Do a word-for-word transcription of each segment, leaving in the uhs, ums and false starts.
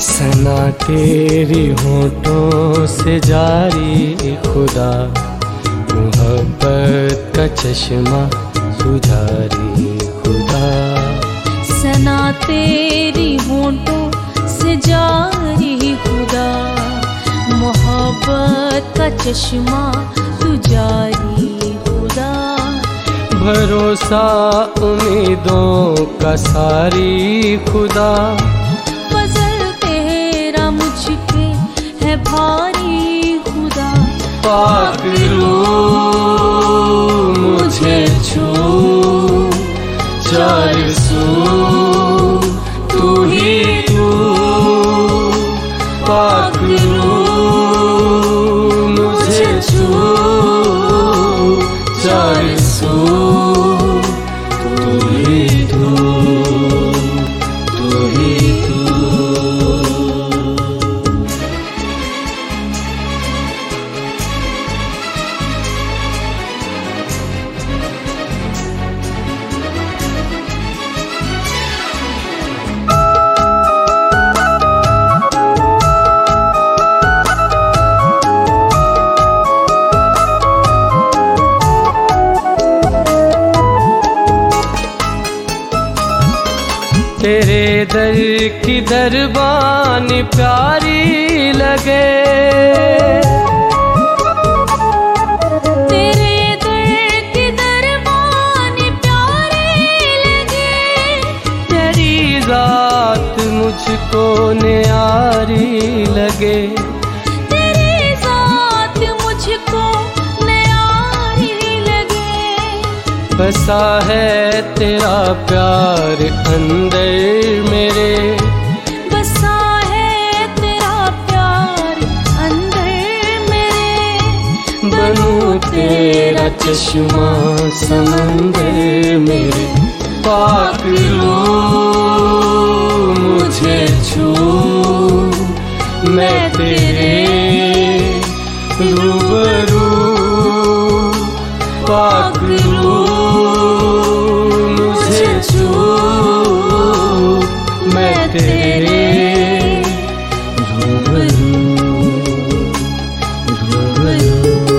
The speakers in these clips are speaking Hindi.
सना तेरी होठों से जारी खुदा, मोहब्बत का चश्मा तू जारी खुदा। सना तेरी होठों से जारी खुदा, मोहब्बत का चश्मा तू जारी खुदा। भरोसा उम्मीदों का सारी खुदा, फजल तेरा मुझ पे है भारी खुदा। पाक रूह मुझे छू, चार सू तू ही तू। पाक रूह मुझे छू, चार सू तू ही तू, तू ही तू। तेरे दर की दरबान प्यारी लगे, तेरे दर की दरबान प्यारी लगे। तेरी रात मुझको न्यारी लगे, तेरी जात मुझको न्यारी लगे। बसा है तेरा प्यार अंदर मेरे, बसा है तेरा प्यार अंदर मेरे। बनूं तेरा चश्मा समंदर मेरे। पाक रूह मुझे छू, मैं तेरे रूबरू। पाक रूह मुझे छू, मैं तेरे रूबरू, रूबरू।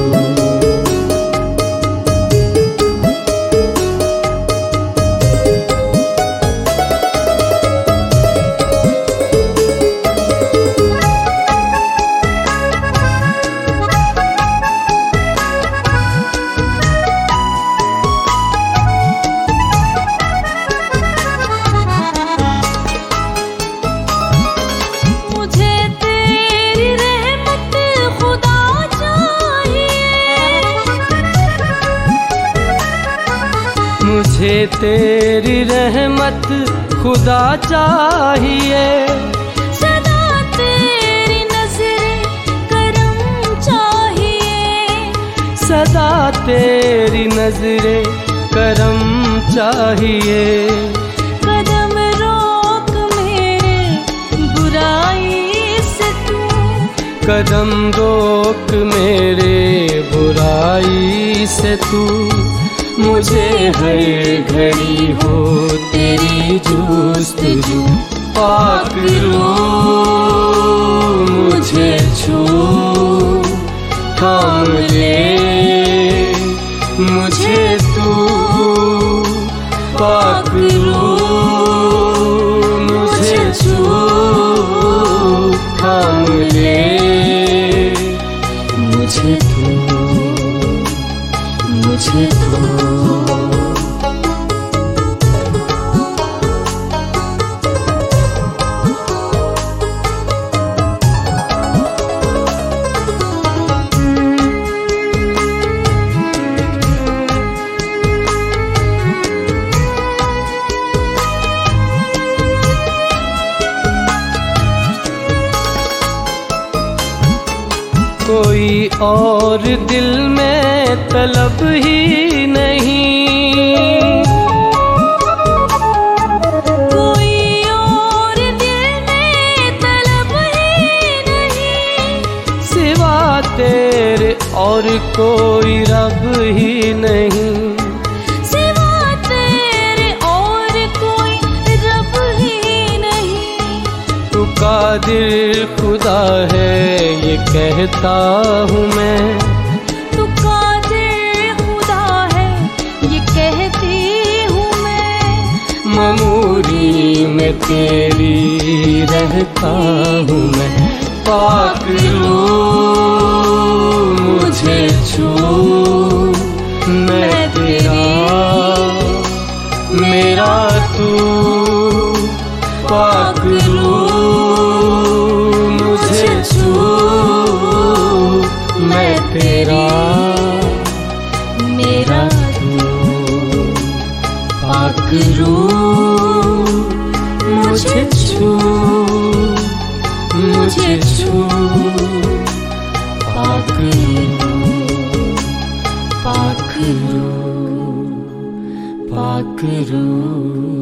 मुझे तेरी रहमत खुदा चाहिए, सदा तेरी नजर करम चाहिए। सदा तेरी नजरे करम चाहिए। कदम रोक मेरे बुराई से तू, कदम रोक मेरे बुराई से तू। मुझे हर घड़ी हो तेरी जुस्तजू। पाक रूह मुझे छू, थाम ले मुझे तू। पाक रूह मुझे छू, थाम ले मुझे तू, मुझे तू। कोई और दिल में तलब ही नहीं, कोई और दिल में तलब ही नहीं। सिवा तेरे और कोई रब ही नहीं। सिवा तेरे और कोई रब ही नहीं। तू कादिर खुदा है ये कहता हूँ मैं, तू कादिर खुदा है ये कहती हूँ मैं, ममूरी में तेरी रहता हूँ मैं। पाक रूह मुझे छू, मैं तेरा मेरा तू। पाक रूह मुझे छू, मैं तेरा मेरा तू। पाक रूह मुझे छू, मुझे छू। पाक रूह, पाक रूह, पाक रूह।